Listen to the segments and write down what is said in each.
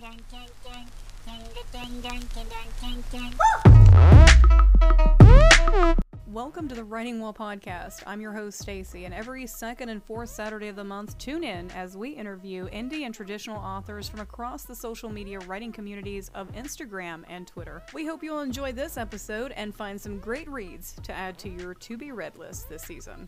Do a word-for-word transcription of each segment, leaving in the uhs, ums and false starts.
Welcome to the Writing Wall Podcast. I'm your host, Stacy, and every second and fourth Saturday of the month, tune in as we interview indie and traditional authors from across the social media writing communities of Instagram and Twitter. We hope you'll enjoy this episode and find some great reads to add to your to-be-read list this season.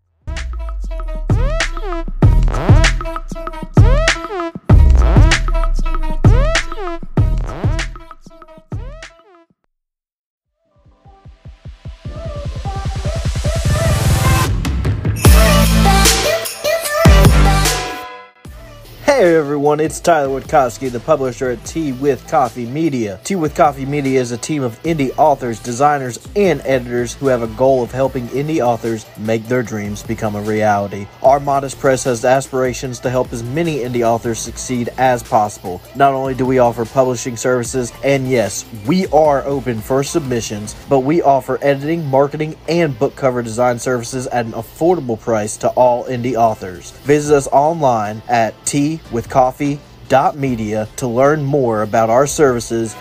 Hey everyone, it's Tyler Witkowski, the publisher at Tea with Coffee Media. Tea with Coffee Media is a team of indie authors, designers, and editors who have a goal of helping indie authors make their dreams become a reality. Our modest press has aspirations to help as many indie authors succeed as possible. Not only do we offer publishing services, and yes, we are open for submissions, but we offer editing, marketing, and book cover design services at an affordable price to all indie authors. Visit us online at tea with coffee dot media to learn more about our services.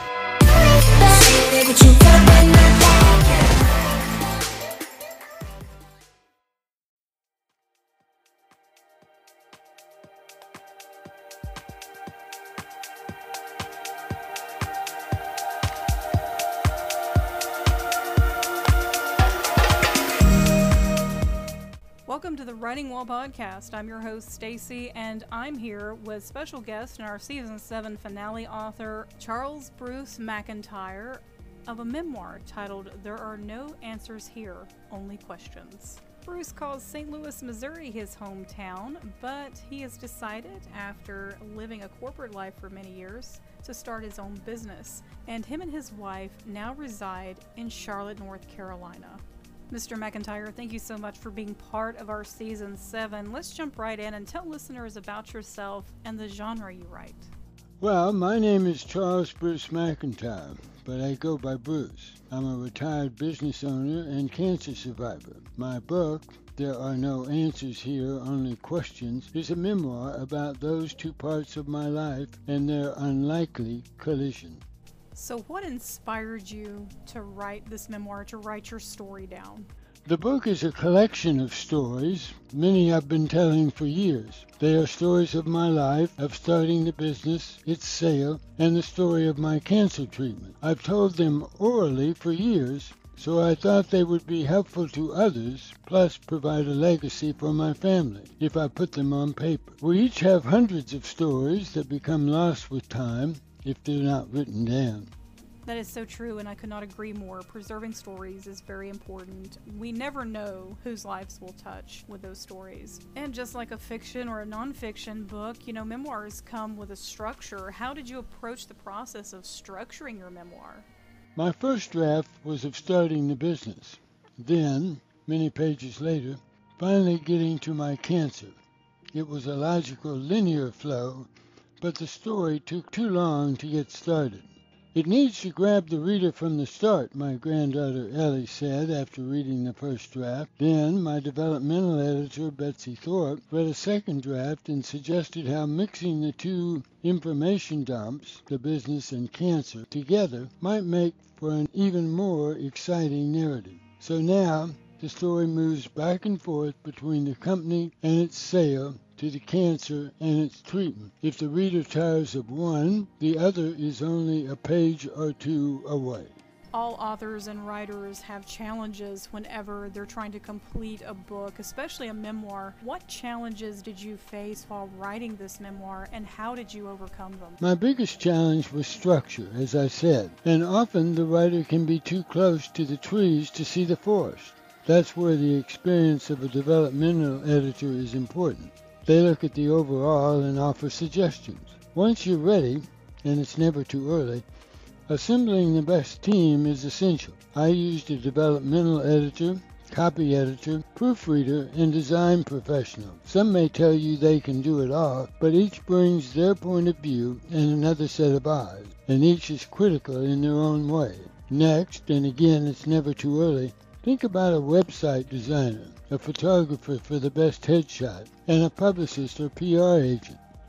Welcome to the Writing Wall Podcast. I'm your host, Stacy, and I'm here with special guest and our Season seven finale author, Charles Bruce McIntyre, of a memoir titled There Are No Answers Here, Only Questions. Bruce calls Saint Louis, Missouri his hometown, but he has decided, after living a corporate life for many years, to start his own business, and him and his wife now reside in Charlotte, North Carolina. Mister McIntyre, thank you so much for being part of our Season seven. Let's jump right in and tell listeners about yourself and the genre you write. Well, my name is Charles Bruce McIntyre, but I go by Bruce. I'm a retired business owner and cancer survivor. My book, There Are No Answers Here, Only Questions, is a memoir about those two parts of my life and their unlikely collision. So what inspired you to write this memoir, to write your story down? The book is a collection of stories, many I've been telling for years. They are stories of my life, of starting the business, its sale, and the story of my cancer treatment. I've told them orally for years, so I thought they would be helpful to others, plus provide a legacy for my family, if I put them on paper. We each have hundreds of stories that become lost with time, if they're not written down. That is so true, and I could not agree more. Preserving stories is very important. We never know whose lives we'll touch with those stories. And just like a fiction or a nonfiction book, you know, memoirs come with a structure. How did you approach the process of structuring your memoir? My first draft was of starting the business. Then, many pages later, finally getting to my cancer. It was a logical, linear flow, but the story took too long to get started. It needs to grab the reader from the start, my granddaughter Ellie said after reading the first draft. Then my developmental editor, Betsy Thorpe, read a second draft and suggested how mixing the two information dumps, the business and cancer, together might make for an even more exciting narrative. So now the story moves back and forth between the company and its sale to the cancer and its treatment. If the reader tires of one, the other is only a page or two away. All authors and writers have challenges whenever they're trying to complete a book, especially a memoir. What challenges did you face while writing this memoir, and how did you overcome them? My biggest challenge was structure, as I said, and often the writer can be too close to the trees to see the forest. That's where the experience of a developmental editor is important. They look at the overall and offer suggestions. Once you're ready, and it's never too early, assembling the best team is essential. I used a developmental editor, copy editor, proofreader, and design professional. Some may tell you they can do it all, but each brings their point of view and another set of eyes, and each is critical in their own way. Next, and again it's never too early, think about a website designer, a photographer for the best headshot, and a publicist or P R agent.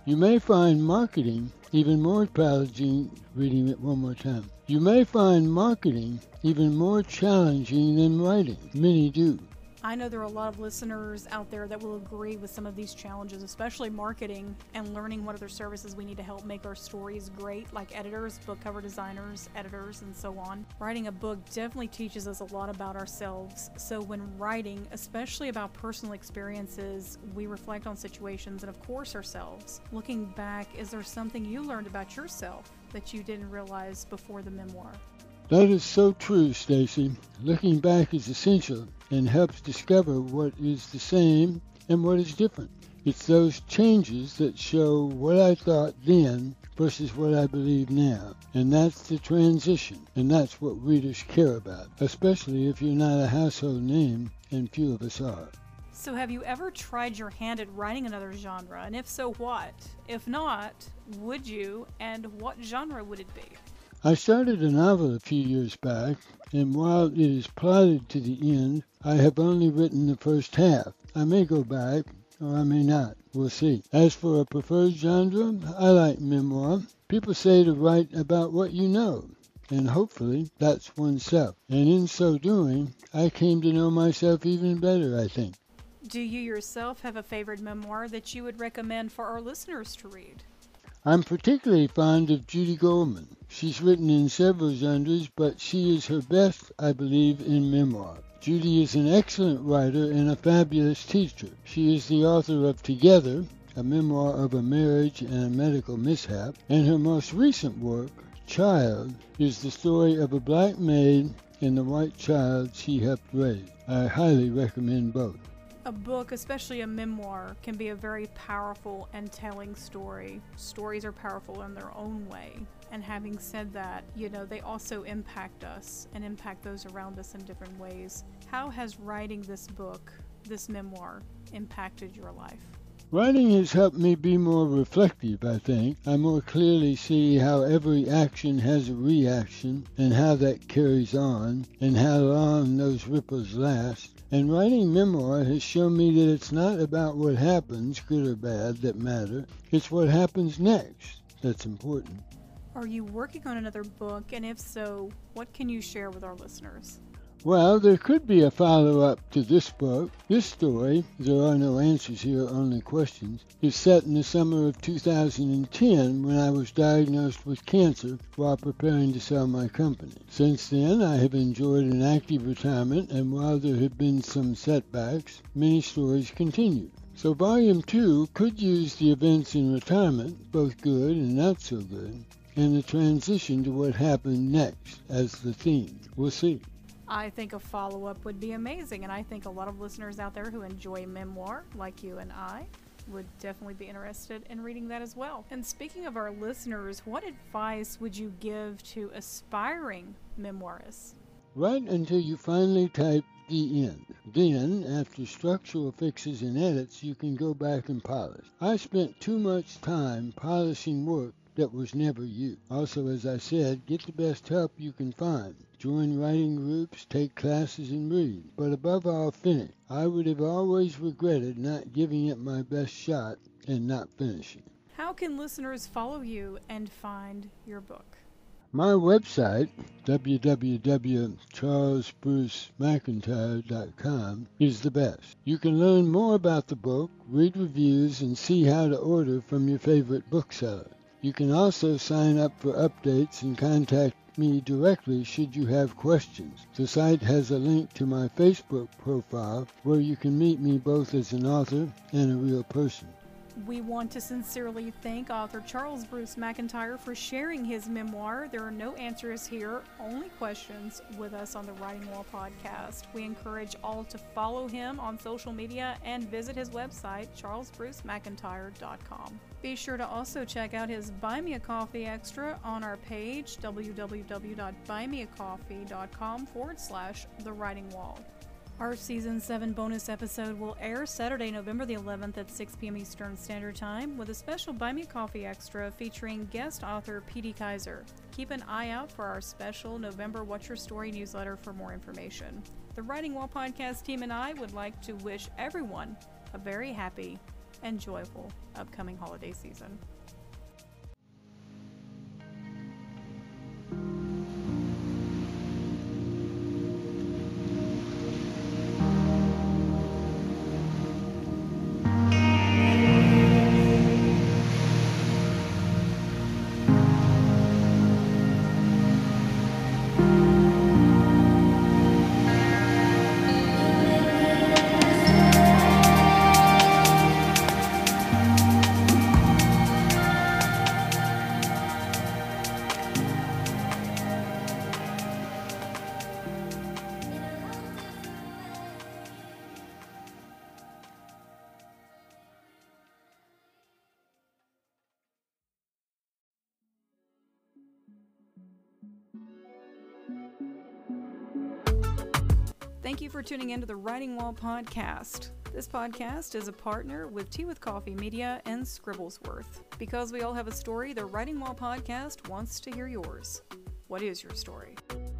You may find marketing even more challenging, reading it one more time. You may find marketing even more challenging than writing. Many do. I know there are a lot of listeners out there that will agree with some of these challenges, especially marketing and learning what other services we need to help make our stories great, like editors, book cover designers, editors, and so on. Writing a book definitely teaches us a lot about ourselves. So when writing, especially about personal experiences, we reflect on situations and, of course, ourselves. Looking back, is there something you learned about yourself that you didn't realize before the memoir? That is so true, Stacy. Looking back is essential and helps discover what is the same and what is different. It's those changes that show what I thought then versus what I believe now. And that's the transition. And that's what readers care about, especially if you're not a household name, and few of us are. So have you ever tried your hand at writing another genre? And if so, what? If not, would you? And what genre would it be? I started a novel a few years back, and while it is plotted to the end, I have only written the first half. I may go back, or I may not. We'll see. As for a preferred genre, I like memoir. People say to write about what you know, and hopefully that's oneself. And in so doing, I came to know myself even better, I think. Do you yourself have a favorite memoir that you would recommend for our listeners to read? I'm particularly fond of Judy Goldman. She's written in several genres, but she is her best, I believe, in memoir. Judy is an excellent writer and a fabulous teacher. She is the author of Together, a memoir of a marriage and a medical mishap, and her most recent work, Child, is the story of a black maid and the white child she helped raise. I highly recommend both. A book, especially a memoir, can be a very powerful and telling story. Stories are powerful in their own way. And having said that, you know, they also impact us and impact those around us in different ways. How has writing this book, this memoir, impacted your life? Writing has helped me be more reflective, I think. I more clearly see how every action has a reaction and how that carries on and how long those ripples last. And writing memoir has shown me that it's not about what happens, good or bad, that matter. It's what happens next that's important. Are you working on another book? And if so, what can you share with our listeners? Well, there could be a follow-up to this book. This story, there are no answers here, only questions, is set in the summer of two thousand ten when I was diagnosed with cancer while preparing to sell my company. Since then, I have enjoyed an active retirement, and while there have been some setbacks, many stories continue. So Volume two could use the events in retirement, both good and not so good, and the transition to what happened next as the theme. We'll see. I think a follow-up would be amazing, and I think a lot of listeners out there who enjoy memoir, like you and I, would definitely be interested in reading that as well. And speaking of our listeners, what advice would you give to aspiring memoirists? Write until you finally type the end. Then, after structural fixes and edits, you can go back and polish. I spent too much time polishing work that was never you. Also, as I said, get the best help you can find. Join writing groups, take classes, and read. But above all, finish. I would have always regretted not giving it my best shot and not finishing. How can listeners follow you and find your book? My website, w w w dot charles bruce mcintyre dot com, is the best. You can learn more about the book, read reviews, and see how to order from your favorite bookseller. You can also sign up for updates and contact me directly should you have questions. The site has a link to my Facebook profile where you can meet me both as an author and a real person. We want to sincerely thank author Charles Bruce McIntyre for sharing his memoir. There are no answers here, only questions, with us on the Writing Wall podcast. We encourage all to follow him on social media and visit his website, charles bruce mcintyre dot com. Be sure to also check out his Buy Me a Coffee Extra on our page, w w w dot buy me a coffee dot com forward slash The Writing Wall. Our Season seven bonus episode will air Saturday, November the eleventh at six p.m. Eastern Standard Time with a special Buy Me a Coffee Extra featuring guest author P D Kaiser. Keep an eye out for our special November What's Your Story newsletter for more information. The Writing Wall podcast team and I would like to wish everyone a very happy and joyful upcoming holiday season. Thank you for tuning into the Writing Wall Podcast. This podcast is a partner with Tea with Coffee Media and Scribblesworth. Because we all have a story, the Writing Wall Podcast wants to hear yours. What is your story?